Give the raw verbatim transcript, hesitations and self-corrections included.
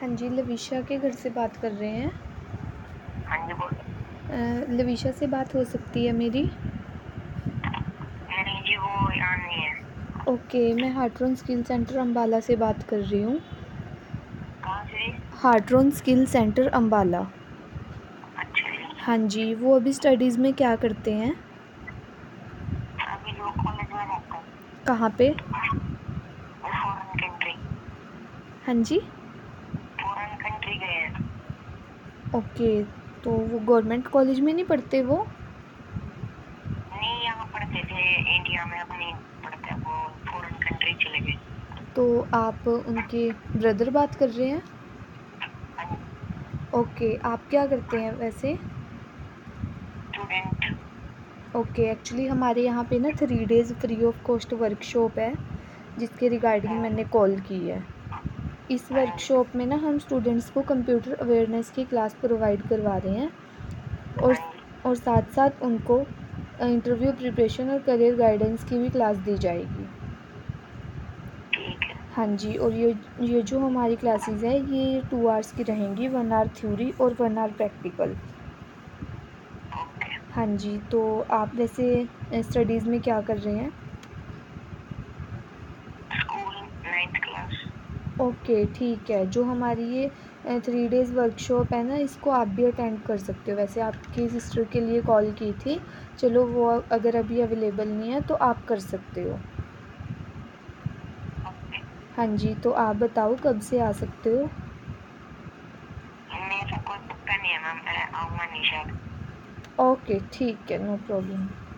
हाँ जी, लवीशा के घर से बात कर रहे हैं। हाँ जी, बोल। अ, लवीशा से बात हो सकती है मेरी? नहीं जी, वो यहाँ नहीं है। ओके, मैं हार्ट्रॉन स्किल सेंटर अम्बाला से बात कर रही हूँ। कहाँ से? Hartron skill centre Ambala. अच्छा जी। हाँ जी, वो अभी स्टडीज़ में क्या करते हैं? अभी वो कॉलेज में रहता है। कहाँ पे? वो फॉरेन कंट्री हाँ जी? फॉरेन कंट्री गए हैं। ओके, तो वो गवर्नमेंट कॉलेज में नहीं पढ़ते वो? नहीं, यहाँ पढ़ते थे इंडिया में, अब नहीं पढ़ते, वो फॉरेन कंट्री चले गए। तो आप उनके ब्रदर बात कर रहे हैं? हाँ जी, ओके, आप क्या करते हैं वैसे? स्टूडेंट। ओके, एक्चुअली हमारे यहाँ पे ना three days free of cost workshop है, जिसके रिगार्डिंग मैंने कॉल की है। इस हाँ जी, वर्कशॉप में ना हम स्टूडेंट्स को कंप्यूटर अवेयरनेस की क्लास प्रोवाइड करवा रहे हैं और हाँ जी, और साथ-साथ उनको अ, इंटरव्यू प्रिपरेशन और करियर गाइडेंस की भी क्लास दी जाएगी। ठीक है। हाँ जी, और ये ये जो हमारी क्लासेस है ये टू आवर्स की रहेंगी, वन आवर थ्योरी और वन आवर प्रैक्टिकल। ओके। हाँ जी, तो आप वैसे अ, स्टडीज़ में क्या कर रहे हैं? School ninth class. ओके, ठीक है। जो हमारी ये अ, थ्री डेज़ वर्कशॉप है ना, इसको आप भी अटेंड कर सकते हो। वैसे आपकी सिस्टर के लिए कॉल की थी, चलो वो अगर अभी अवेलेबल नहीं है तो आप कर सकते हो। ओके। हाँ जी, तो आप बताओ कब से आ सकते हो? मेरा कोई पक्का नहीं है मैम, मैं आऊँगा नहीं शायद। ओके, ठीक है, नो प्रॉब्लम।